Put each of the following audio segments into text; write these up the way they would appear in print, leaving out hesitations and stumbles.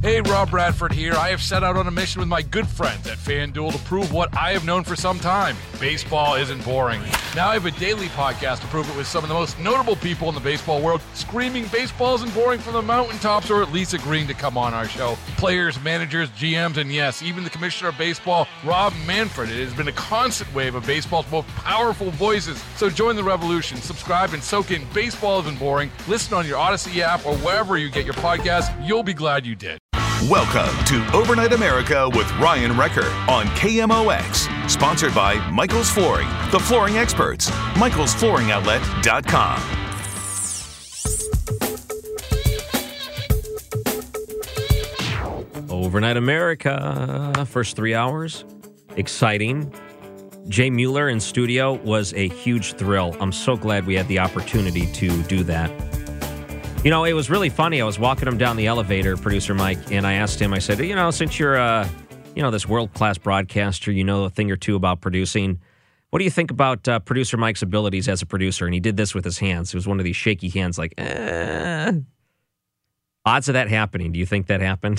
Hey, Rob Bradford here. I have set out on a mission with my good friends at FanDuel to prove what I have known for some time. Baseball isn't boring. Now I have a daily podcast to prove it with some of the most notable people in the baseball world, screaming baseball isn't boring from the mountaintops, or at least agreeing to come on our show. Players, managers, GMs, and yes, even the commissioner of baseball, Rob Manfred. It has been a constant wave of baseball's most powerful voices. So join the revolution. Subscribe and soak in Baseball Isn't Boring. Listen on your Odyssey app or wherever you get your podcasts. You'll be glad you did. Welcome to Overnight America with Ryan Recker on KMOX. Sponsored by Michael's Flooring, the flooring experts. michaelsflooringoutlet.com. Overnight America, first 3 hours, exciting. Jay Mueller in studio was a huge thrill. I'm so glad we had the opportunity to do that. You know, it was really funny. I was walking him down the elevator, producer Mike, and I asked him, I said, you know, since you're, this world-class broadcaster, you know a thing or two about producing, what do you think about producer Mike's abilities as a producer? And he did this with his hands. It was one of these shaky hands, like, Odds of that happening. Do you think that happened?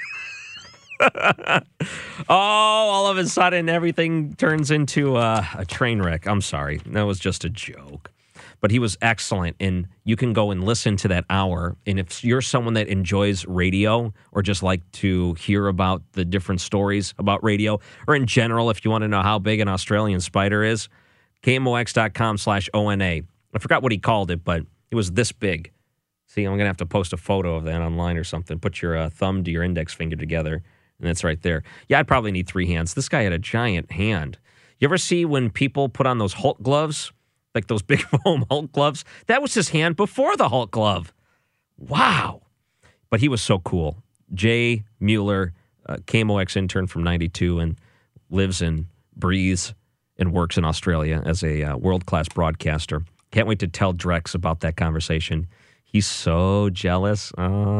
All of a sudden, everything turns into a train wreck. I'm sorry. That was just a joke. But he was excellent, and you can go and listen to that hour. And if you're someone that enjoys radio or just like to hear about the different stories about radio, or in general, if you want to know how big an Australian spider is, KMOX.com/ONA. I forgot what he called it, but it was this big. See, I'm going to have to post a photo of that online or something. Put your thumb to your index finger together, and it's right there. Yeah, I'd probably need 3 hands. This guy had a giant hand. You ever see when people put on those Hulk gloves? Like those big foam Hulk gloves. That was his hand before the Hulk glove. Wow. But he was so cool. Jay Mueller, KMOX intern from 92 and lives and breathes and works in Australia as a world-class broadcaster. Can't wait to tell Drex about that conversation. He's so jealous.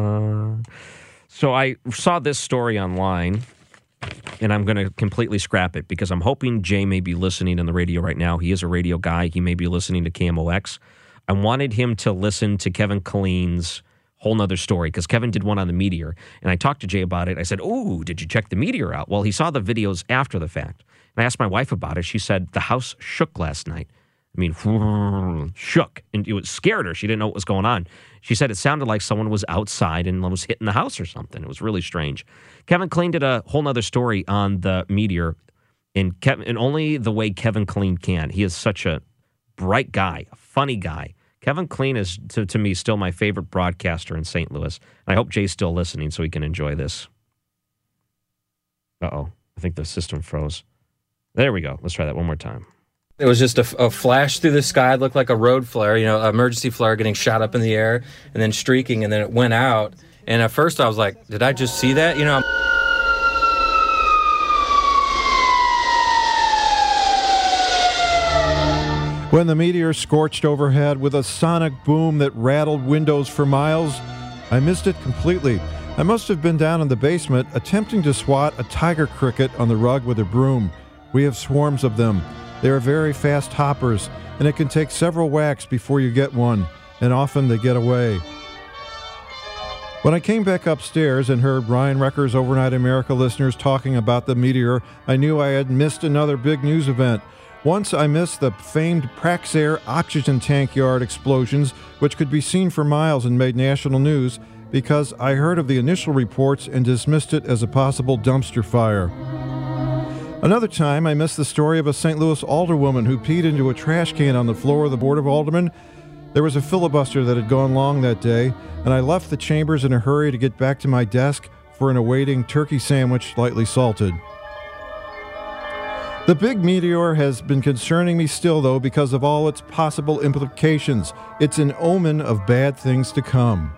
So I saw this story online, and I'm going to completely scrap it because I'm hoping Jay may be listening on the radio right now. He is a radio guy. He may be listening to KMOX. I wanted him to listen to Kevin Killeen's Whole Nother Story because Kevin did one on the Meteor. And I talked to Jay about it. I said, "Ooh, did you check the Meteor out?" Well, he saw the videos after the fact. And I asked my wife about it. She said the house shook last night. I mean, shook. And it scared her. She didn't know what was going on. She said it sounded like someone was outside and was hitting the house or something. It was really strange. Kevin Killeen did a Whole Nother Story on the Meteor, and only the way Kevin Killeen can. He is such a bright guy, a funny guy. Kevin Killeen is, to me, still my favorite broadcaster in St. Louis. And I hope Jay's still listening so he can enjoy this. Uh-oh. I think the system froze. There we go. Let's try that one more time. It was just a flash through the sky. It looked like a road flare, an emergency flare getting shot up in the air and then streaking, and then it went out. And at first I was like, did I just see that? When the meteor scorched overhead with a sonic boom that rattled windows for miles, I missed it completely. I must have been down in the basement attempting to swat a tiger cricket on the rug with a broom. We have swarms of them. They are very fast hoppers, and it can take several whacks before you get one, and often they get away. When I came back upstairs and heard Ryan Recker's Overnight America listeners talking about the meteor, I knew I had missed another big news event. Once I missed the famed Praxair oxygen tank yard explosions, which could be seen for miles and made national news, because I heard of the initial reports and dismissed it as a possible dumpster fire. Another time, I missed the story of a St. Louis alderwoman who peed into a trash can on the floor of the Board of Aldermen. There was a filibuster that had gone long that day, and I left the chambers in a hurry to get back to my desk for an awaiting turkey sandwich lightly salted. The big meteor has been concerning me still, though, because of all its possible implications. It's an omen of bad things to come.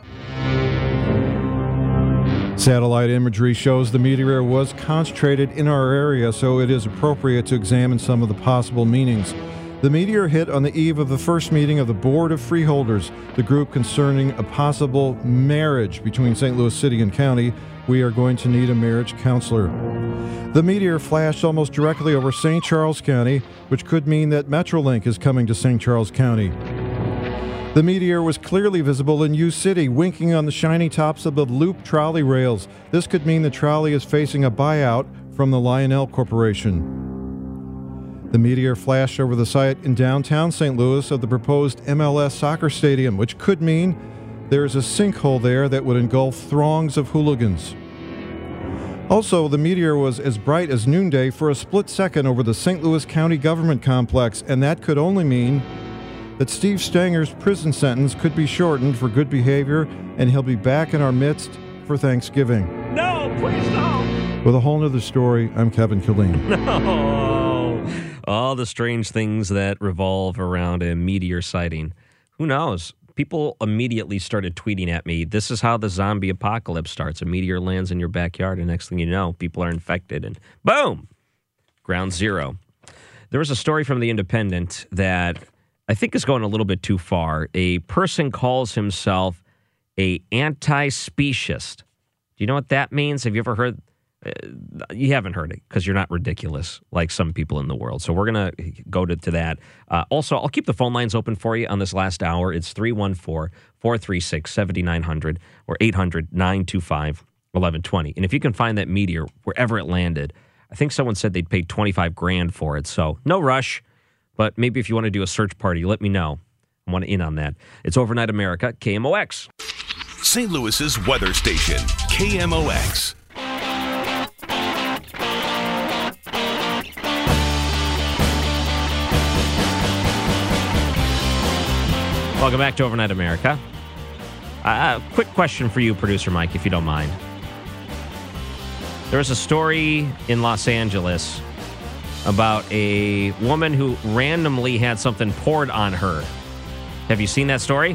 Satellite imagery shows the meteor was concentrated in our area, so it is appropriate to examine some of the possible meanings. The meteor hit on the eve of the first meeting of the Board of Freeholders, the group concerning a possible marriage between St. Louis City and County. We are going to need a marriage counselor. The meteor flashed almost directly over St. Charles County, which could mean that Metrolink is coming to St. Charles County. The meteor was clearly visible in U City, winking on the shiny tops of the Loop trolley rails. This could mean the trolley is facing a buyout from the Lionel Corporation. The meteor flashed over the site in downtown St. Louis of the proposed MLS soccer stadium, which could mean there is a sinkhole there that would engulf throngs of hooligans. Also, the meteor was as bright as noonday for a split second over the St. Louis County government complex, and that could only mean that Steve Stanger's prison sentence could be shortened for good behavior, and he'll be back in our midst for Thanksgiving. No, please no. With a whole nother story, I'm Kevin Killeen. No. All the strange things that revolve around a meteor sighting. Who knows? People immediately started tweeting at me, this is how the zombie apocalypse starts. A meteor lands in your backyard, and next thing you know, people are infected, and boom, ground zero. There was a story from The Independent that I think is going a little bit too far. A person calls himself a anti-speciest. Do you know what that means? Have you ever heard? You haven't heard it because you're not ridiculous like some people in the world. So we're going to go to that. Also, I'll keep the phone lines open for you on this last hour. It's 314-436-7900 or 800-925-1120. And if you can find that meteor wherever it landed, I think someone said they'd pay $25,000 for it. So no rush, but maybe if you want to do a search party, let me know. I want to in on that. It's Overnight America, KMOX. St. Louis's weather station, KMOX. Welcome back to Overnight America. Quick question for you, Producer Mike, if you don't mind. There was a story in Los Angeles about a woman who randomly had something poured on her. Have you seen that story?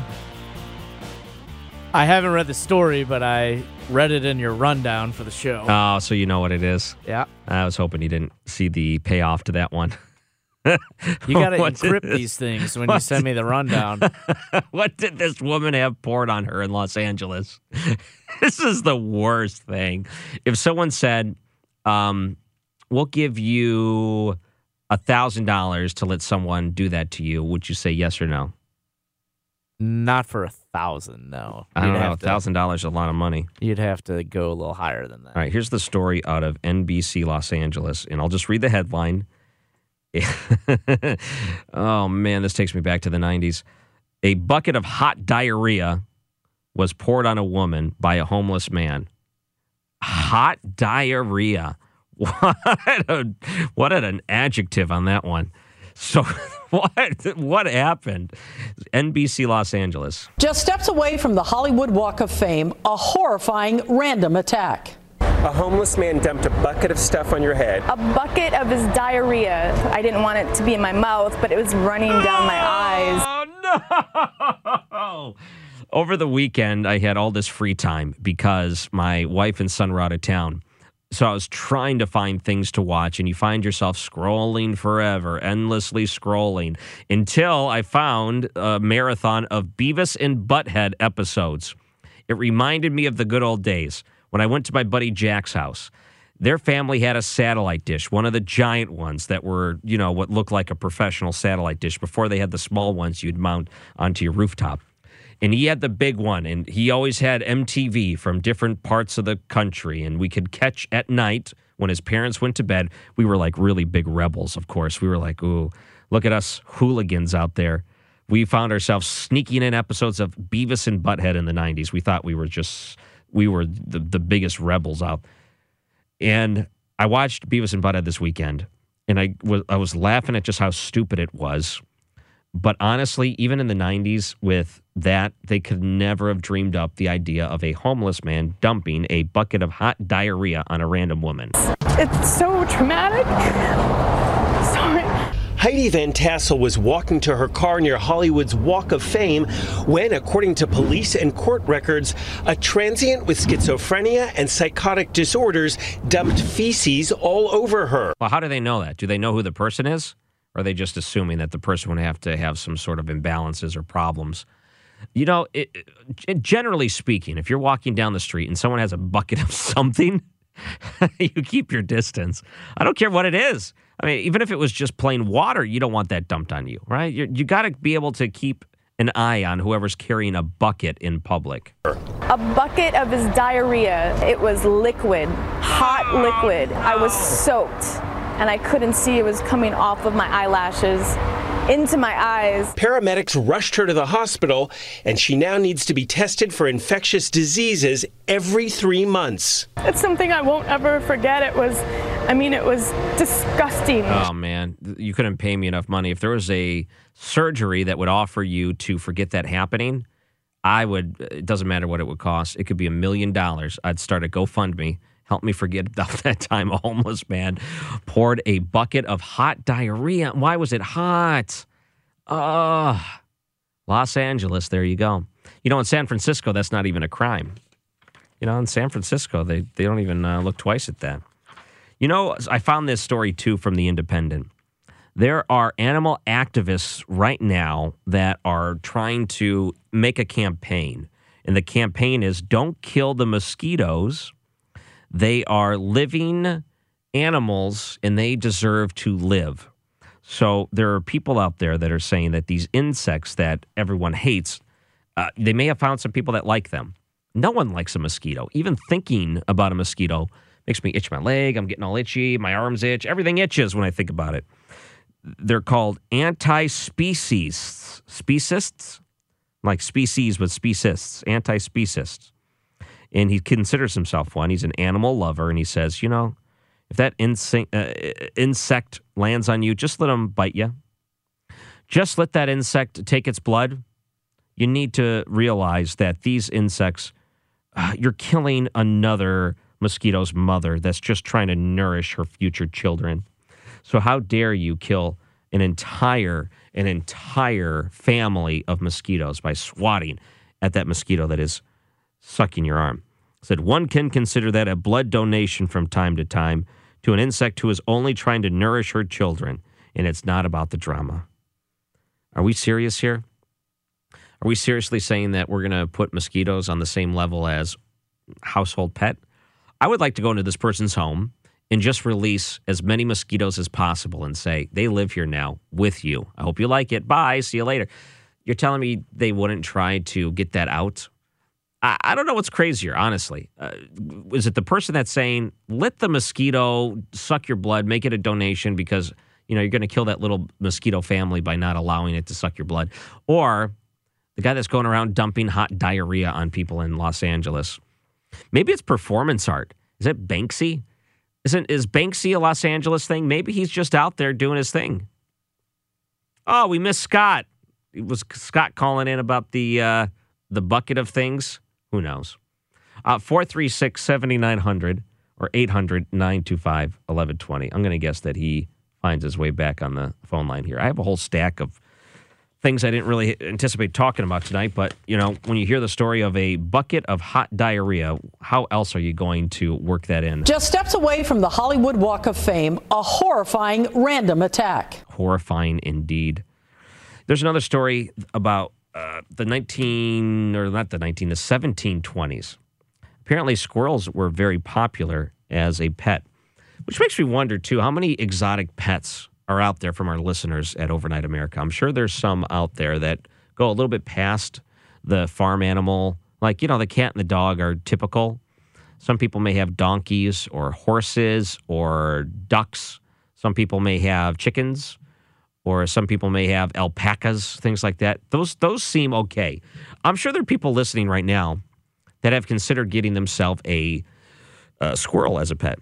I haven't read the story, but I read it in your rundown for the show. Oh, so you know what it is? Yeah. I was hoping you didn't see the payoff to that one. You got to encrypt these things when you send me the rundown. What did this woman have poured on her in Los Angeles? This is the worst thing. If someone said, we'll give you $1,000 to let someone do that to you, would you say yes or no? Not for $1,000, no. I don't know. $1,000 is a lot of money. You'd have to go a little higher than that. All right, here's the story out of NBC Los Angeles, and I'll just read the headline. Oh, man, this takes me back to the 90s. A bucket of hot diarrhea was poured on a woman by a homeless man. Hot diarrhea. What an adjective on that one. So what happened? NBC Los Angeles. Just steps away from the Hollywood Walk of Fame, a horrifying random attack. A homeless man dumped a bucket of stuff on your head. A bucket of his diarrhea. I didn't want it to be in my mouth, but it was running down my eyes. Oh, no! Over the weekend, I had all this free time because my wife and son were out of town. So I was trying to find things to watch, and you find yourself scrolling forever, endlessly scrolling, until I found a marathon of Beavis and Butthead episodes. It reminded me of the good old days when I went to my buddy Jack's house. Their family had a satellite dish, one of the giant ones that were, you know, what looked like a professional satellite dish before they had the small ones you'd mount onto your rooftop. And he had the big one, and he always had MTV from different parts of the country, and we could catch at night when his parents went to bed. We were like really big rebels, of course. We were like, ooh, look at us hooligans out there. We found ourselves sneaking in episodes of Beavis and Butthead in the 90s. We thought we were the biggest rebels out. And I watched Beavis and Butthead this weekend, and I was laughing at just how stupid it was. But honestly, even in the 90s with that, they could never have dreamed up the idea of a homeless man dumping a bucket of hot diarrhea on a random woman. It's so traumatic. Sorry. Heidi Van Tassel was walking to her car near Hollywood's Walk of Fame when, according to police and court records, a transient with schizophrenia and psychotic disorders dumped feces all over her. Well, how do they know that? Do they know who the person is? Or are they just assuming that the person would have to have some sort of imbalances or problems? You know, generally speaking, if you're walking down the street and someone has a bucket of something, you keep your distance. I don't care what it is. I mean, even if it was just plain water, you don't want that dumped on you, right? You got to be able to keep an eye on whoever's carrying a bucket in public. A bucket of his diarrhea. It was liquid, hot liquid. I was soaked, and I couldn't see. It was coming off of my eyelashes into my eyes. Paramedics rushed her to the hospital, and she now needs to be tested for infectious diseases every 3 months. It's something I won't ever forget. It was disgusting. Oh, man. You couldn't pay me enough money. If there was a surgery that would offer you to forget that happening, I would. It doesn't matter what it would cost. It could be $1 million. I'd start a GoFundMe. Help me forget about that time a homeless man poured a bucket of hot diarrhea. Why was it hot? Los Angeles, there you go. You know, in San Francisco, that's not even a crime. You know, in San Francisco, they don't even look twice at that. You know, I found this story, too, from The Independent. There are animal activists right now that are trying to make a campaign. And the campaign is, don't kill the mosquitoes. They are living animals, and they deserve to live. So there are people out there that are saying that these insects that everyone hates, they may have found some people that like them. No one likes a mosquito. Even thinking about a mosquito makes me itch my leg. I'm getting all itchy. My arms itch. Everything itches when I think about it. They're called anti-speciesists. Speciesists? Like species, but speciesists. Anti-speciesists. And he considers himself one. He's an animal lover, and he says, you know, if that insect lands on you, just let him bite you. Just let that insect take its blood. You need to realize that these insects, you're killing another mosquito's mother that's just trying to nourish her future children. So how dare you kill an entire family of mosquitoes by swatting at that mosquito that is sucking your arm. Said one can consider that a blood donation from time to time to an insect who is only trying to nourish her children, and it's not about the drama. Are we serious here? Are we seriously saying that we're going to put mosquitoes on the same level as household pet? I would like to go into this person's home and just release as many mosquitoes as possible and say, they live here now with you. I hope you like it. Bye. See you later. You're telling me they wouldn't try to get that out? I don't know what's crazier, honestly. Is it the person that's saying, let the mosquito suck your blood, make it a donation because, you know, you're going to kill that little mosquito family by not allowing it to suck your blood? Or the guy that's going around dumping hot diarrhea on people in Los Angeles? Maybe it's performance art. Is it Banksy? Is Banksy a Los Angeles thing? Maybe he's just out there doing his thing. Oh, we missed Scott. Was Scott calling in about the bucket of things? Who knows? 436-7900 or 800-925-1120. I'm going to guess that he finds his way back on the phone line here. I have a whole stack of things I didn't really anticipate talking about tonight, but, you know, when you hear the story of a bucket of hot diarrhea, how else are you going to work that in? Just steps away from the Hollywood Walk of Fame, a horrifying random attack. Horrifying indeed. There's another story about the 1720s. Apparently, squirrels were very popular as a pet, which makes me wonder, too, how many exotic pets are out there from our listeners at Overnight America. I'm sure there's some out there that go a little bit past the farm animal. Like, you know, the cat and the dog are typical. Some people may have donkeys or horses or ducks. Some people may have chickens. Or some people may have alpacas, things like that. Those seem okay. I'm sure there are people listening right now that have considered getting themselves a squirrel as a pet.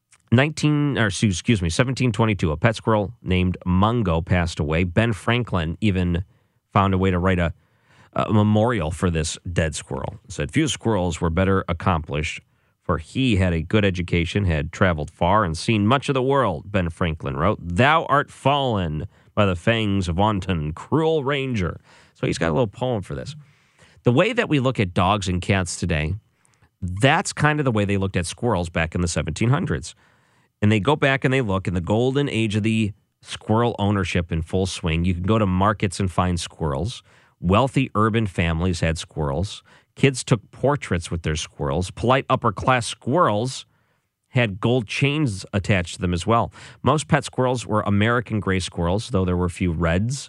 1722, a pet squirrel named Mungo passed away. Ben Franklin even found a way to write a memorial for this dead squirrel. It said, few squirrels were better accomplished, for he had a good education, had traveled far, and seen much of the world, Ben Franklin wrote. Thou art fallen by the fangs of wanton, cruel ranger. So he's got a little poem for this. The way that we look at dogs and cats today, that's kind of the way they looked at squirrels back in the 1700s. And they go back and they look in the golden age of the squirrel ownership in full swing. You can go to markets and find squirrels. Wealthy urban families had squirrels. Kids took portraits with their squirrels. Polite upper-class squirrels had gold chains attached to them as well. Most pet squirrels were American gray squirrels, though there were a few reds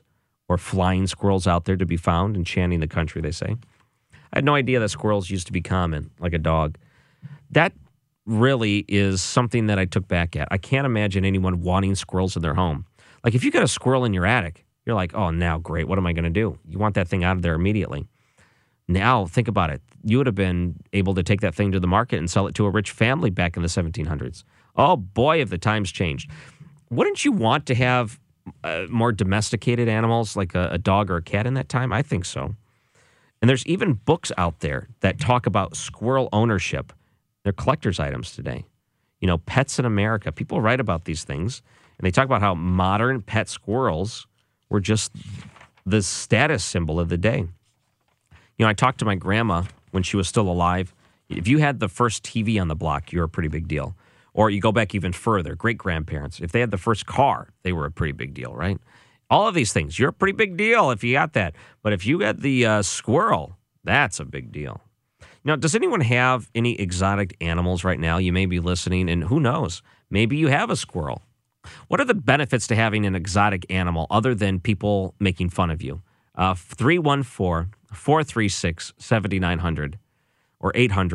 or flying squirrels out there to be found, enchanting the country, they say. I had no idea that squirrels used to be common, like a dog. That really is something that I took back at. I can't imagine anyone wanting squirrels in their home. Like, if you got a squirrel in your attic, you're like, oh, now, great, what am I going to do? You want that thing out of there immediately. Now, think about it. You would have been able to take that thing to the market and sell it to a rich family back in the 1700s. Oh, boy, have the times changed. Wouldn't you want to have more domesticated animals like a dog or a cat in that time? I think so. And there's even books out there that talk about squirrel ownership. They're collector's items today. You know, Pets in America. People write about these things, and they talk about how modern pet squirrels were just the status symbol of the day. You know, I talked to my grandma when she was still alive. If you had the first TV on the block, you're a pretty big deal. Or you go back even further, great-grandparents. If they had the first car, they were a pretty big deal, right? All of these things, you're a pretty big deal if you got that. But if you got the squirrel, that's a big deal. Now, does anyone have any exotic animals right now? You may be listening, and who knows? Maybe you have a squirrel. What are the benefits to having an exotic animal other than people making fun of you? 314-436-7900 or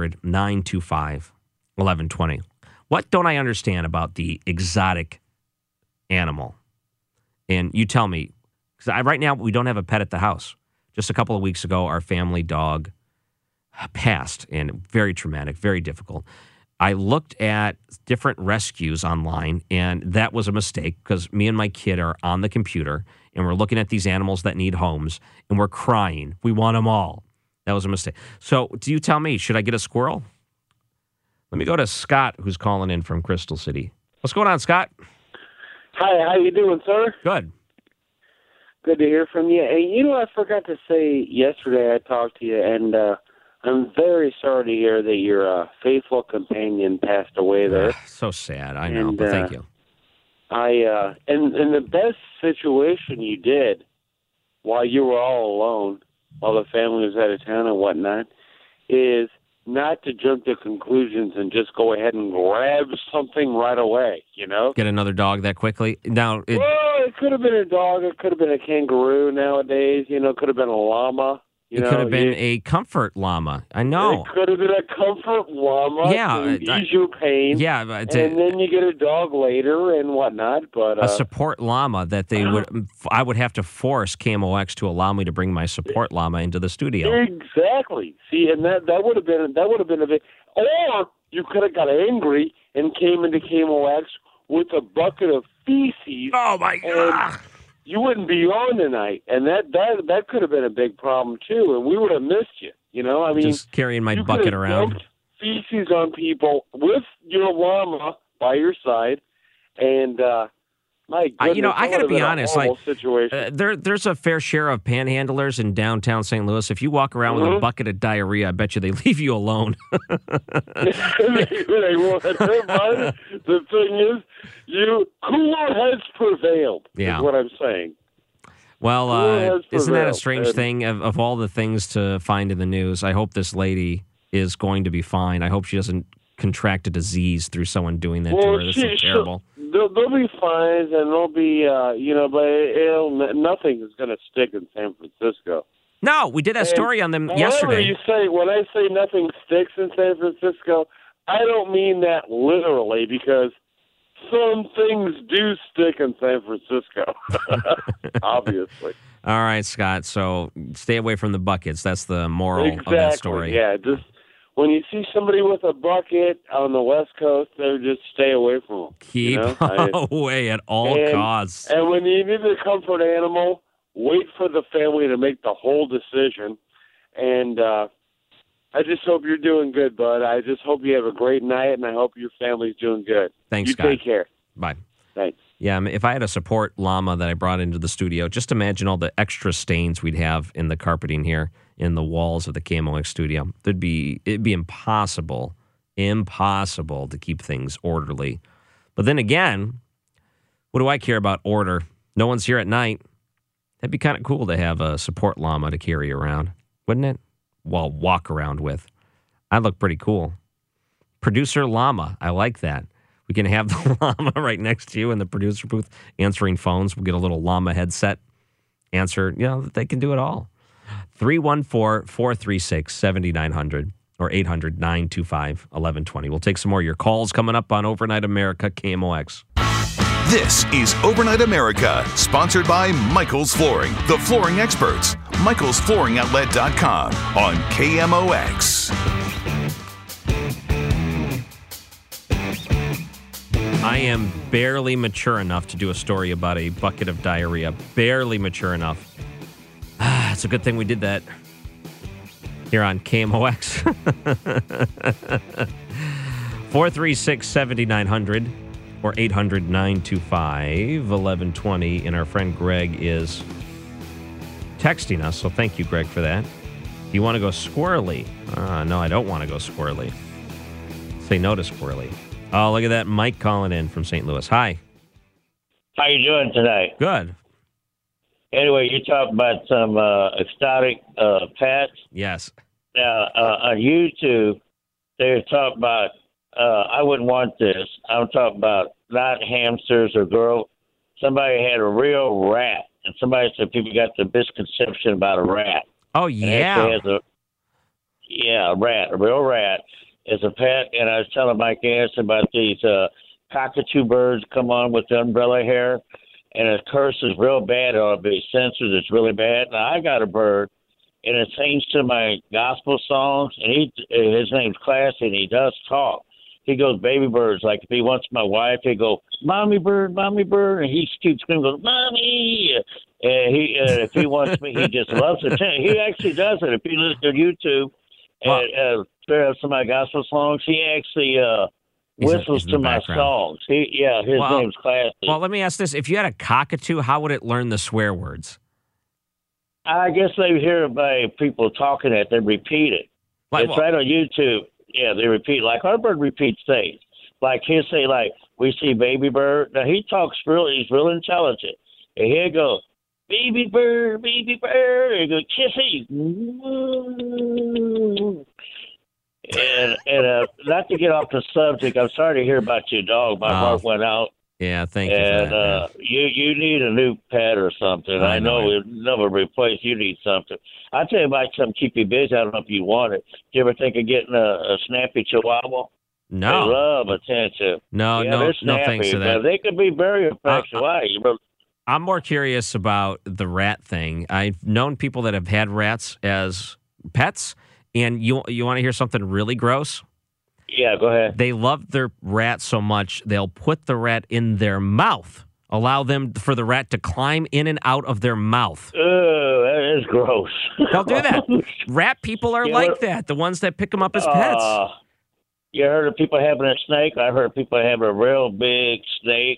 800-925-1120. What don't I understand about the exotic animal? And you tell me, because right now we don't have a pet at the house. Just a couple of weeks ago, our family dog passed, and very traumatic, very difficult. I looked at different rescues online, and that was a mistake because me and my kid are on the computer, and we're looking at these animals that need homes, and we're crying. We want them all. That was a mistake. So do you tell me, should I get a squirrel? Let me go to Scott, who's calling in from Crystal City. What's going on, Scott? Hi, how you doing, sir? Good. Good to hear from you. Hey, you know, I forgot to say yesterday I talked to you, and I'm very sorry to hear that your faithful companion passed away there. So sad, I know, but thank you. And the best situation you did while you were all alone, while the family was out of town and whatnot, is not to jump to conclusions and just go ahead and grab something right away, you know? Get another dog that quickly? Now, it could have been a dog. It could have been a kangaroo nowadays. You know, it could have been a llama. It could have been a comfort llama. I know. It could have been a comfort llama to ease your pain. Yeah. And then you get a dog later and whatnot. But a support llama that I would have to force KMOX to allow me to bring my support llama into the studio. Exactly. See, and that would have been a bit. Or you could have got angry and came into KMOX with a bucket of feces. Oh my God! You wouldn't be on tonight, and that could have been a big problem too, and we would have missed you. You know, I mean, just carrying my bucket around, feces on people with your llama by your side, and my goodness, I got to be honest. Situation. There's a fair share of panhandlers in downtown St. Louis. If you walk around with a bucket of diarrhea, I bet you they leave you alone. They won't. The thing is, cooler heads prevailed. Yeah. Is what I'm saying. Well, isn't that a strange thing? Of all the things to find in the news, I hope this lady is going to be fine. I hope she doesn't contract a disease through someone doing that to her. This is terrible. They'll be fines, and they'll be, but nothing is going to stick in San Francisco. No, we did that story on them yesterday. When I say nothing sticks in San Francisco, I don't mean that literally, because some things do stick in San Francisco, obviously. All right, Scott, so stay away from the buckets. That's the moral of that story. Yeah, just when you see somebody with a bucket on the West Coast, just stay away from them. Keep away at all costs. And when you need a comfort animal, wait for the family to make the whole decision. And I just hope you're doing good, bud. I just hope you have a great night, and I hope your family's doing good. Thanks, Scott. Take care. Bye. Thanks. Yeah, if I had a support llama that I brought into the studio, just imagine all the extra stains we'd have in the carpeting here in the walls of the KMOX studio. It'd be impossible to keep things orderly. But then again, what do I care about order? No one's here at night. That'd be kind of cool to have a support llama to carry around, wouldn't it? Well, walk around with. I'd look pretty cool. Producer llama, I like that. We can have the llama right next to you in the producer booth answering phones. We'll get a little llama headset. answer, they can do it all. 314-436-7900 or 800-925-1120. We'll take some more of your calls coming up on Overnight America, KMOX. This is Overnight America, sponsored by Michael's Flooring, the flooring experts. michaelsflooringoutlet.com on KMOX. I am barely mature enough to do a story about a bucket of diarrhea. Barely mature enough. It's a good thing we did that here on KMOX. 436-7900 or 800-925-1120. And our friend Greg is texting us, so thank you, Greg, for that. You want to go squirrely? No, I don't want to go squirrely. Say no to squirrely. Oh, look at that. Mike calling in from St. Louis. Hi. How you doing today? Good. Anyway, you talk about some exotic pets. Yes. Now, on YouTube, they talk about, I wouldn't want this. I'm talking about not hamsters or girls. Somebody had a real rat, and somebody said people got the misconception about a rat. Oh, yeah. A rat, a real rat is a pet. And I was telling Mike Anderson about these cockatoo birds come on with the umbrella hair. And his curse is real bad. It'll be censored. It's really bad. Now, I got a bird, and it sings to my gospel songs, and his name's Classy, and he does talk. He goes, baby birds. Like, if he wants my wife, he'll go, mommy bird, and he keeps screaming, goes, mommy. And if he wants me, he just loves it. He actually does it. If you listen to YouTube and some of my gospel songs, he actually whistles to my songs. His name's Classy. Well, let me ask this. If you had a cockatoo, how would it learn the swear words? I guess they hear by people talking it. They repeat it. Right on YouTube. Yeah, they repeat. Like our bird repeats things. Like he'll say, like, we see baby bird. Now, he talks he's real intelligent. And he'll go, baby bird. And he'll go, kissy. And not to get off the subject, I'm sorry to hear about your dog. My heart went out. Yeah, thank you for that. You need a new pet or something. I know we'll never replace. You need something. I'll tell you about something to keep you busy. I don't know if you want it. Do you ever think of getting a snappy Chihuahua? No. They love attention. No, thanks to that. They can be very affectionate. I'm more curious about the rat thing. I've known people that have had rats as pets, and you want to hear something really gross? Yeah, go ahead. They love their rat so much, they'll put the rat in their mouth. Allow for the rat to climb in and out of their mouth. That is gross. They'll do that. Rat people are like that, the ones that pick them up as pets. You heard of people having a snake? I heard people having a real big snake,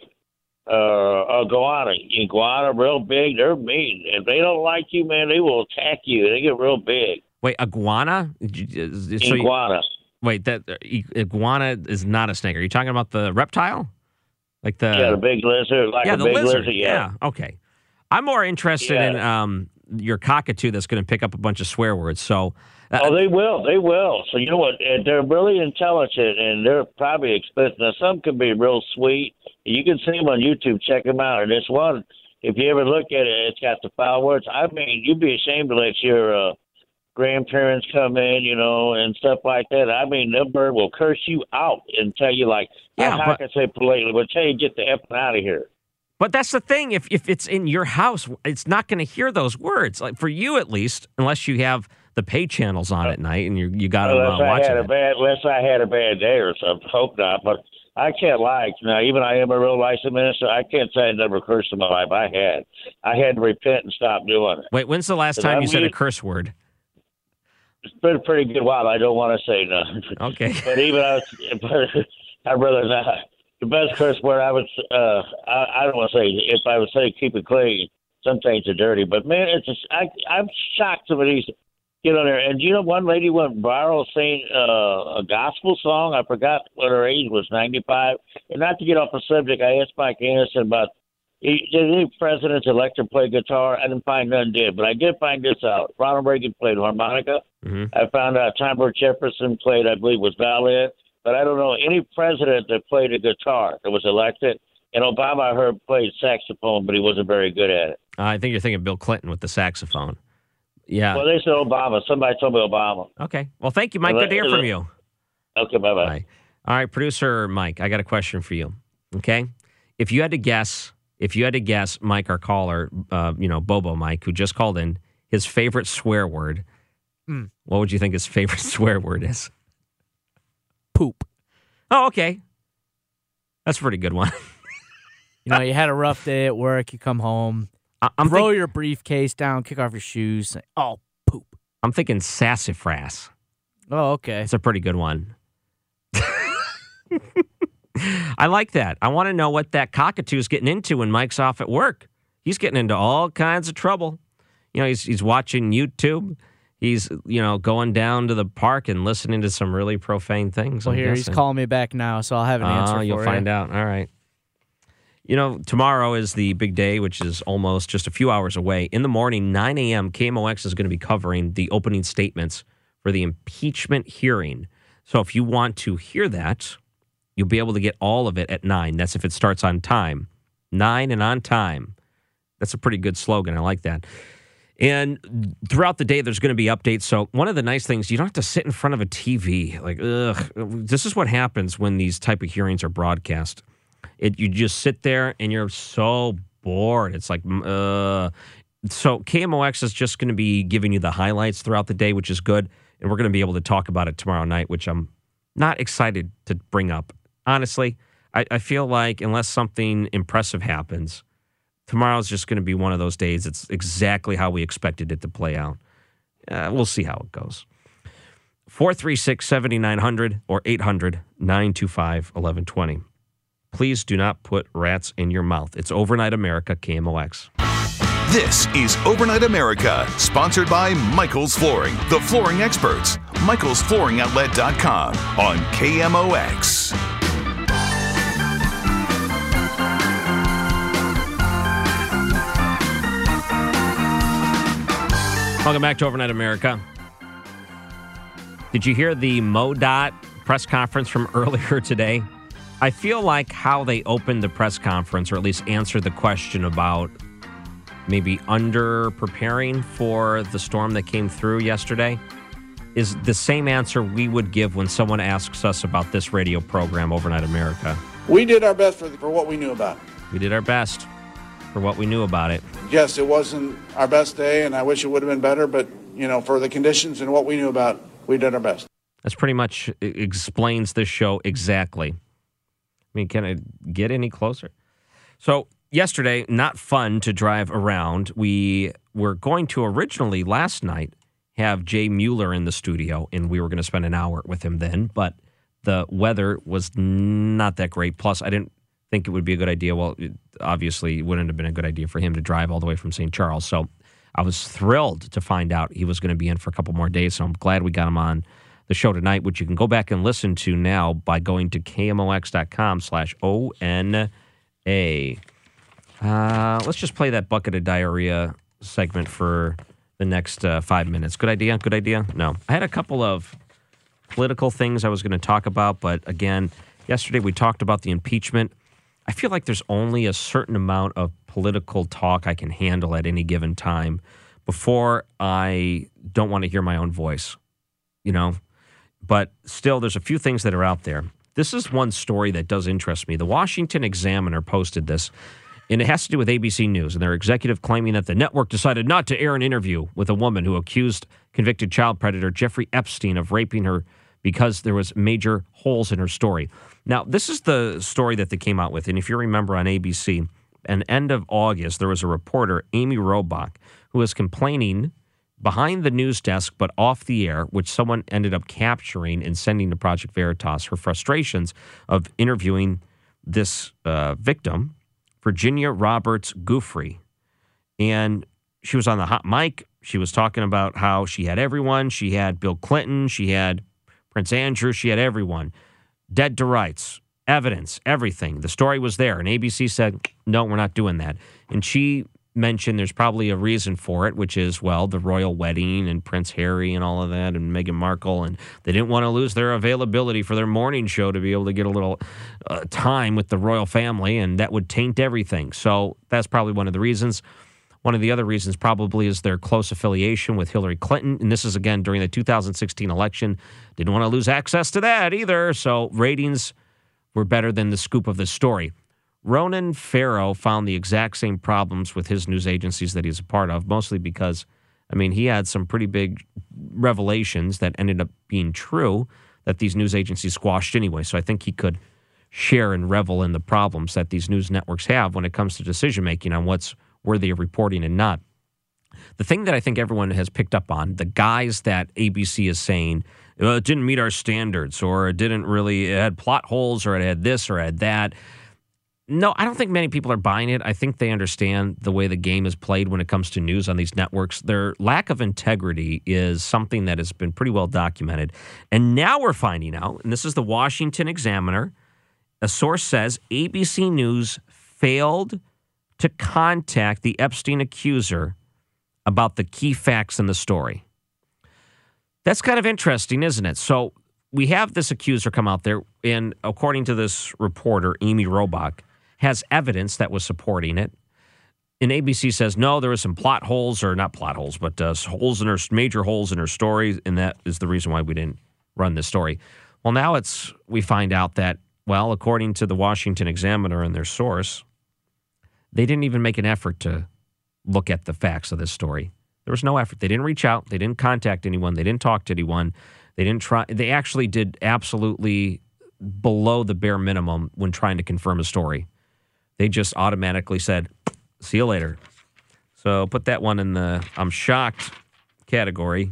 a iguana. Iguana, real big, they're mean. If they don't like you, man, they will attack you. They get real big. Wait, iguana? Iguana. Wait, that iguana is not a snake. Are you talking about the reptile? Like the big lizard, the big lizard. Yeah. Okay. I'm more interested in your cockatoo that's going to pick up a bunch of swear words. So. They will. They will. So you know what? They're really intelligent, and they're probably expensive. Now, some can be real sweet. You can see them on YouTube. Check them out. And this one, if you ever look at it, it's got the foul words. I mean, you'd be ashamed to let your grandparents come in, and stuff like that. I mean, the bird will curse you out and tell you, like, I can say politely, but tell you get the effing out of here. But that's the thing. If it's in your house, it's not going to hear those words. Like for you, at least, unless you have the pay channels on at night and you got them watching it. Unless I had a bad day or something. Hope not. But I can't lie. Now, even I am a real licensed minister, I can't say I never cursed in my life. I had to repent and stop doing it. Wait, when's the last time you said a curse word? It's been a pretty good while. I don't want to say nothing. Okay. But I'd rather not. The best curse word I don't want to say, if I would say keep it clean, some things are dirty. But, man, I'm shocked some of these get on there. And, one lady went viral saying a gospel song. I forgot what her age was, 95. And not to get off the subject, I asked Mike Anderson about, did any presidents elected play guitar? I didn't find none did, but I did find this out. Ronald Reagan played harmonica. Mm-hmm. I found out Thomas Jefferson played, I believe, was violin. But I don't know any president that played a guitar that was elected. And Obama, I heard, played saxophone, but he wasn't very good at it. I think you're thinking Bill Clinton with the saxophone. Yeah. Well, they said Obama. Somebody told me Obama. Okay. Well, thank you, Mike. Good to hear from you. Okay, bye-bye. Bye. All right, producer Mike, I got a question for you. Okay? If you had to guess, Mike, our caller, Bobo Mike, who just called in, his favorite swear word, what would you think his favorite swear word is? Poop. Oh, okay. That's a pretty good one. You had a rough day at work, you come home, throw your briefcase down, kick off your shoes, say, oh, poop. I'm thinking sassafras. Oh, okay. It's a pretty good one. I like that. I want to know what that cockatoo's getting into when Mike's off at work. He's getting into all kinds of trouble. He's watching YouTube. He's, going down to the park and listening to some really profane things. Well, he's calling me back now, so I'll have an answer for you. You'll find out. All right. Tomorrow is the big day, which is almost just a few hours away. In the morning, 9 a.m., KMOX is going to be covering the opening statements for the impeachment hearing. So if you want to hear that, you'll be able to get all of it at 9. That's if it starts on time. 9 and on time. That's a pretty good slogan. I like that. And throughout the day, there's going to be updates. So one of the nice things, you don't have to sit in front of a TV. This is what happens when these type of hearings are broadcast. You just sit there and you're so bored. It's like, So KMOX is just going to be giving you the highlights throughout the day, which is good. And we're going to be able to talk about it tomorrow night, which I'm not excited to bring up. Honestly, I feel like unless something impressive happens, tomorrow's just going to be one of those days. It's exactly how we expected it to play out. We'll see how it goes. 436-7900 or 800-925-1120. Please do not put rats in your mouth. It's Overnight America, KMOX. This is Overnight America, sponsored by Michael's Flooring, the flooring experts. MichaelsFlooringOutlet.com on KMOX. Welcome back to Overnight America. Did you hear the MoDOT press conference from earlier today? I feel like how they opened the press conference, or at least answered the question about maybe under-preparing for the storm that came through yesterday, is the same answer we would give when someone asks us about this radio program, Overnight America. We did our best for what we knew about it. We did our best for what we knew about it. Yes, it wasn't our best day, and I wish it would have been better, but, for the conditions and what we knew about, we did our best. That's pretty much explains this show exactly. I mean, can I get any closer? So yesterday, not fun to drive around. We were going to originally last night have Jay Mueller in the studio, and we were going to spend an hour with him then, but the weather was not that great. Plus, I didn't think it would be a good idea. Well, obviously, it wouldn't have been a good idea for him to drive all the way from St. Charles. So I was thrilled to find out he was going to be in for a couple more days. So I'm glad we got him on the show tonight, which you can go back and listen to now by going to KMOX.com/ONA. Let's just play that bucket of diarrhea segment for the next 5 minutes. Good idea? Good idea? No. I had a couple of political things I was going to talk about, but again, yesterday we talked about the impeachment. I feel like there's only a certain amount of political talk I can handle at any given time before I don't want to hear my own voice, But still, there's a few things that are out there. This is one story that does interest me. The Washington Examiner posted this, and it has to do with ABC News and their executive claiming that the network decided not to air an interview with a woman who accused convicted child predator Jeffrey Epstein of raping her because there was major holes in her story. Now, this is the story that they came out with, and if you remember on ABC, at the end of August, there was a reporter, Amy Robach, who was complaining behind the news desk, but off the air, which someone ended up capturing and sending to Project Veritas, her frustrations of interviewing this victim, Virginia Roberts Giuffre. And she was on the hot mic. She was talking about how she had everyone. She had Bill Clinton. She had Prince Andrew. She had everyone. Dead to rights, evidence, everything. The story was there. And ABC said, no, we're not doing that. And she mention there's probably a reason for it, which is, well, the royal wedding and Prince Harry and all of that and Meghan Markle, and they didn't want to lose their availability for their morning show to be able to get a little time with the royal family, and that would taint everything. So that's probably one of the reasons. One of the other reasons probably is their close affiliation with Hillary Clinton, and this is, again, during the 2016 election. Didn't want to lose access to that either, so ratings were better than the scoop of the story. Ronan Farrow found the exact same problems with his news agencies that he's a part of, mostly because, he had some pretty big revelations that ended up being true that these news agencies squashed anyway. So I think he could share and revel in the problems that these news networks have when it comes to decision-making on what's worthy of reporting and not. The thing that I think everyone has picked up on, the guys that ABC is saying, it didn't meet our standards, or it had plot holes, or it had this, or it had that. No, I don't think many people are buying it. I think they understand the way the game is played when it comes to news on these networks. Their lack of integrity is something that has been pretty well documented. And now we're finding out, and this is the Washington Examiner, a source says ABC News failed to contact the Epstein accuser about the key facts in the story. That's kind of interesting, isn't it? So we have this accuser come out there, and according to this reporter, Amy Robach, has evidence that was supporting it. And ABC says, no, there were some plot holes, or not plot holes, but major holes in her story, and that is the reason why we didn't run this story. Well, now we find out that, well, according to the Washington Examiner and their source, they didn't even make an effort to look at the facts of this story. There was no effort. They didn't reach out. They didn't contact anyone. They didn't talk to anyone. They didn't try. They actually did absolutely below the bare minimum when trying to confirm a story. They just automatically said, see you later. So put that one in the I'm shocked category.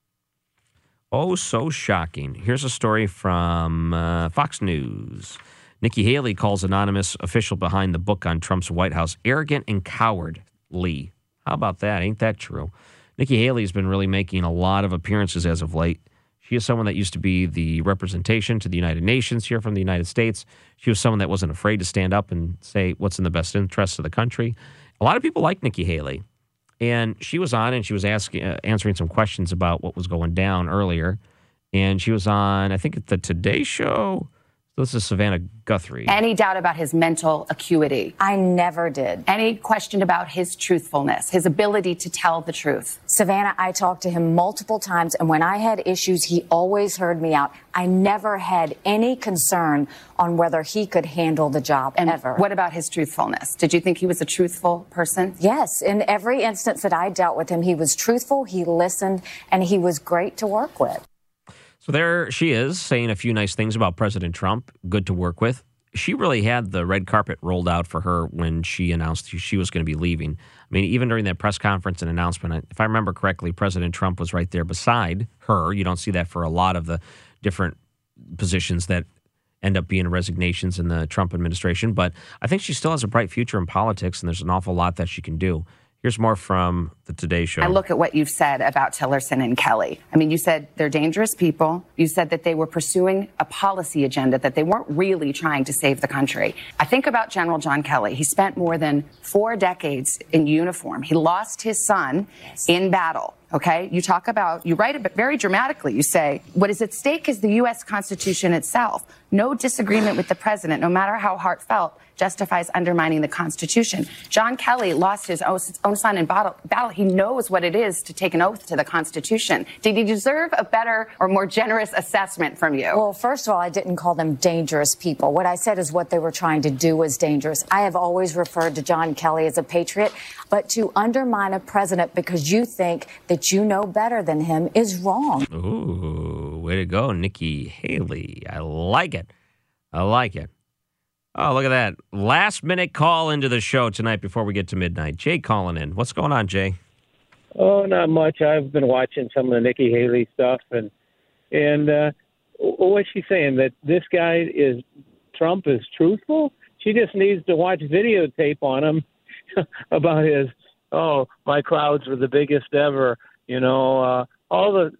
Oh, so shocking. Here's a story from Fox News. Nikki Haley calls anonymous official behind the book on Trump's White House arrogant and cowardly. How about that? Ain't that true? Nikki Haley has been really making a lot of appearances as of late. She is someone that used to be the representation to the United Nations here from the United States. She was someone that wasn't afraid to stand up and say what's in the best interest of the country. A lot of people like Nikki Haley. And she was on and she was answering some questions about what was going down earlier. And she was on, I think, at the Today Show. This is Savannah Guthrie. Any doubt about his mental acuity? I never did. Any question about his truthfulness, his ability to tell the truth? Savannah, I talked to him multiple times, and when I had issues, he always heard me out. I never had any concern on whether he could handle the job, ever. What about his truthfulness? Did you think he was a truthful person? Yes. In every instance that I dealt with him, he was truthful, he listened, and he was great to work with. So there she is, saying a few nice things about President Trump. Good to work with. She really had the red carpet rolled out for her when she announced she was going to be leaving. I mean, even during that press conference and announcement, if I remember correctly, President Trump was right there beside her. You don't see that for a lot of the different positions that end up being resignations in the Trump administration. But I think she still has a bright future in politics, and there's an awful lot that she can do. Here's more from the Today Show. I look at what you've said about Tillerson and Kelly. I mean, you said they're dangerous people. You said that they were pursuing a policy agenda, that they weren't really trying to save the country. I think about General John Kelly. He spent more than 4 decades in uniform. He lost his son in battle. Okay, you write it very dramatically. You say, what is at stake is the U.S. Constitution itself. No disagreement with the president, no matter how heartfelt, justifies undermining the Constitution. John Kelly lost his own son in battle. He knows what it is to take an oath to the Constitution. Did he deserve a better or more generous assessment from you? Well, first of all, I didn't call them dangerous people. What I said is what they were trying to do was dangerous. I have always referred to John Kelly as a patriot, but to undermine a president because you think that you know better than him is wrong. Ooh, way to go, Nikki Haley. I like it. I like it. Oh, look at that. Last minute call into the show tonight before we get to midnight. Jay calling in. What's going on, Jay? Oh, not much. I've been watching some of the Nikki Haley stuff, and what's she saying? That this guy Trump is truthful? She just needs to watch videotape on him about my crowds were the biggest ever. All the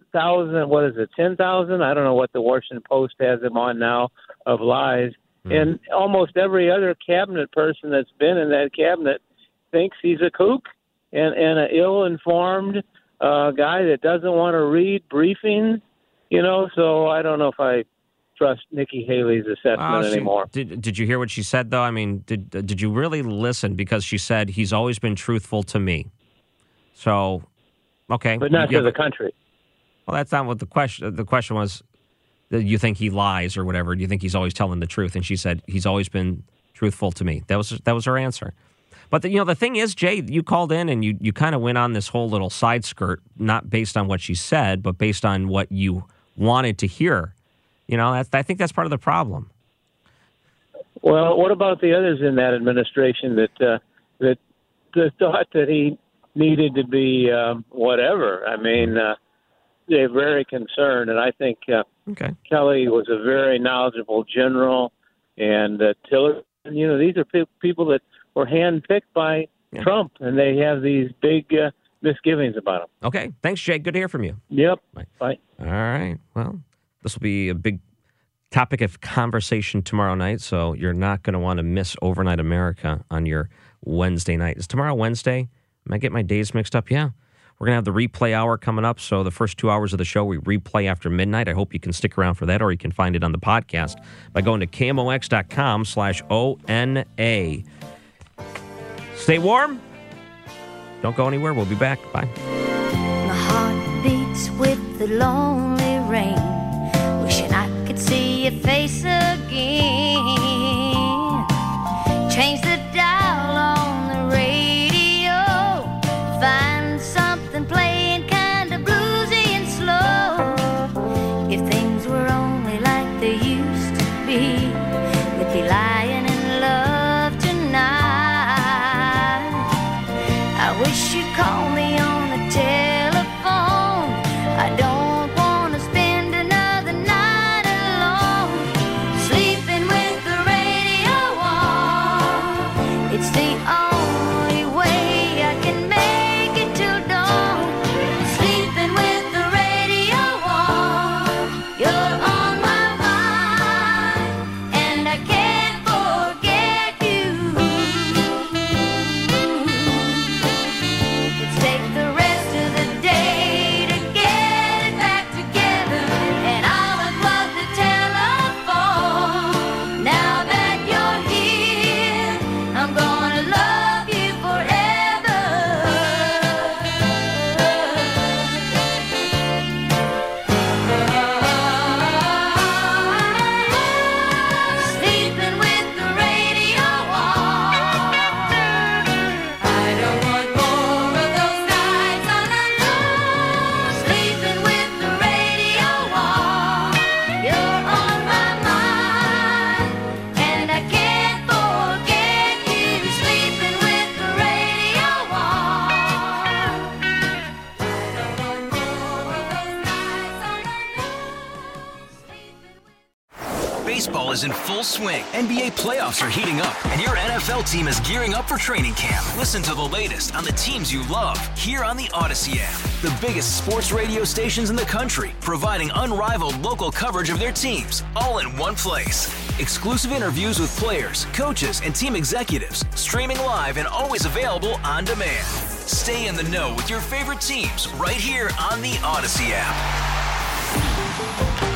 10,000? I don't know what the Washington Post has him on now of lies. And almost every other cabinet person that's been in that cabinet thinks he's a kook and an ill-informed guy that doesn't want to read briefings, so I don't know if I trust Nikki Haley's assessment anymore. Did you hear what she said, though? I mean, did you really listen? Because she said he's always been truthful to me. So, okay. But not to the country. Well, that's not what the question. The question was, do you think he lies or whatever? Do you think he's always telling the truth? And she said he's always been truthful to me. That was her answer. But the thing is, Jay, you called in and you kind of went on this whole little side skirt, not based on what she said, but based on what you wanted to hear. I think that's part of the problem. Well, what about the others in that administration that thought that he needed to be whatever? I mean, they're very concerned, and I think Kelly was a very knowledgeable general, and Tillerson. These are people that were handpicked by Trump, and they have these big misgivings about him. Okay, thanks, Jay. Good to hear from you. Yep. Bye. All right. Well, this will be a big topic of conversation tomorrow night, so you're not going to want to miss Overnight America on your Wednesday night. Is tomorrow Wednesday? Am I getting my days mixed up? Yeah. We're going to have the replay hour coming up, so the first 2 hours of the show we replay after midnight. I hope you can stick around for that, or you can find it on the podcast by going to KMOX.com/ONA. Stay warm. Don't go anywhere. We'll be back. Bye. My heart beats with the lonely rain, wishing I could see your face again. Change the dial on the radio, find something playing kind of bluesy and slow. If things were only like they used to be, we'd be lying in love tonight. I wish you'd call me on the telephone. I don't want to spend another night alone, sleeping with the radio on. It's the only way I can make it till dawn. Sleeping with the radio on. You're on my mind, and I can't forget you. Let's take the rest of the day to get it back together, and I'll unplug the telephone. Now that you're here, I'm gonna love you forever. Sleeping with the radio on. I don't want more of those nights on the loose. Sleeping with the radio on. You're on my mind, and I can't forget you. Sleeping with the radio on. Baseball is in full swing. NBA playoffs are heating up, and your NFL team is gearing up for training camp. Listen to the latest on the teams you love here on the Odyssey app. The biggest sports radio stations in the country, providing unrivaled local coverage of their teams, all in one place. Exclusive interviews with players, coaches, and team executives, streaming live and always available on demand. Stay in the know with your favorite teams right here on the Odyssey app.